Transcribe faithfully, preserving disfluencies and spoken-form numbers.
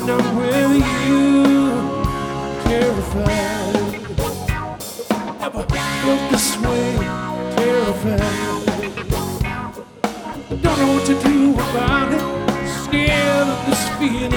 I'm with you, terrified. Never felt this way, terrified. Don't know what to do about it. Scared of this feeling